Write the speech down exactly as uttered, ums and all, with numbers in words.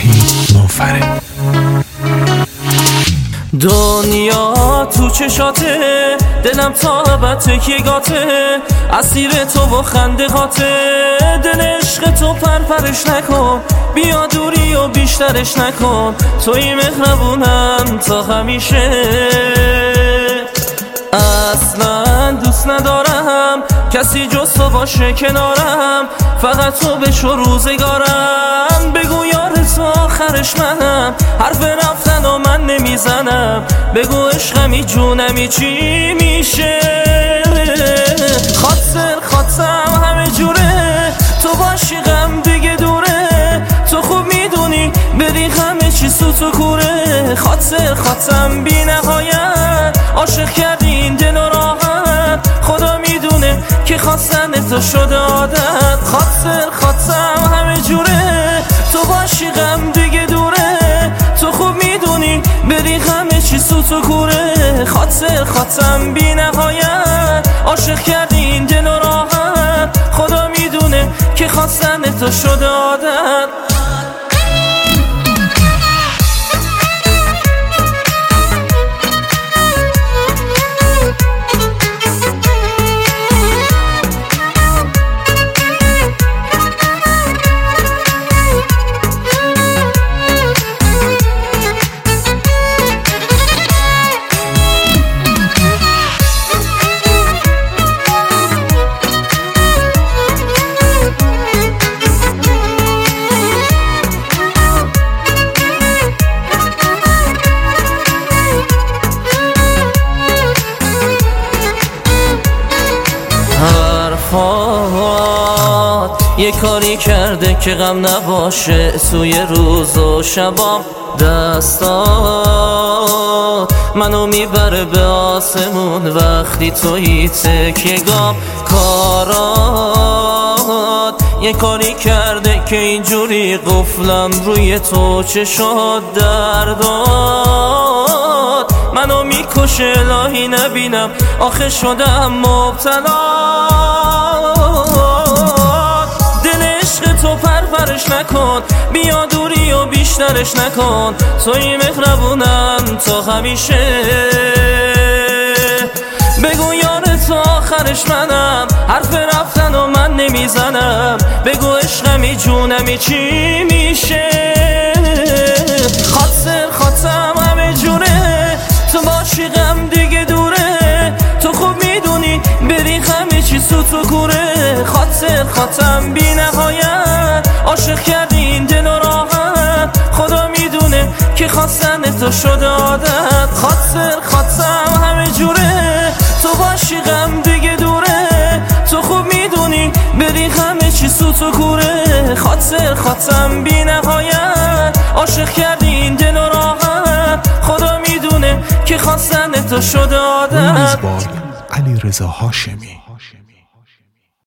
وحید نوفره. دنیا تو چشاته، دلم تا ابد تکیگاته، اسیر تو و خنده هاته، دل عشق تو پرپرش نکن، بیا دوری و بیشترش نکن، توی مهربونم تا همیشه. اصلا دوست ندارم کسی جز تو باشه کنارم، فقط تو بشو روزگارم، بگو یار تو آخرش منم، حرف رفتن و من نمیزنم، بگو عشقمی جونمی چی میشه. خاطر خاطرم همه جوره، تو باشی غم دیگه دوره، تو خوب میدونی بری همه چی سوت و کوره. خاطر خاطرم بی نهایت، عاشق کردی این دل و راحت، خدا میدونه که خواستن تو شده عادت. خاطر خاطرم همه جوره، تو باشی غم دیگه دوره، تو خوب میدونی بری همه چی سوت و کوره. خاطر خاطرم بی نهایت، عاشق کردی این دل و راحت، خدا میدونه که خواستن تو شده عادت. یه کاری کرده که غم نباشه، سوی روز و شبام دستات منو میبره به آسمون، وقتی توی تکیه گام کارات. یه کاری کرده که اینجوری قفلم روی تو چشات دردات منو میکشه، الهی نبینم آخه شدم مبتلا. تو پرپرش نکن، بیا دوری و بیشترش نکن، توی مهربونم تا همیشه. بگو یار تو آخرش منم، حرف رفتن و من نمیزنم، بگو عشقمی جونمی چی میشه. خاطر خاطرم همه جوره، تو باشی غم دیگه دوره، تو خوب میدونی بری همه چی سوت و کوره. خاطر خاطرم بی نهایت، عاشق کردی این دل و راحت، خدا میدونه که خواستن تو شده عادت. خاطر خاطرم همه جوره، تو باشی غم دیگه دوره، تو خوب میدونی بری همه چی سوت و کوره. خاطر خاطرم بی نهایت، عاشق کردی این دل و راحت، خدا میدونه که خواستن تو شده عادت. میزبان علیرضا هاشمی.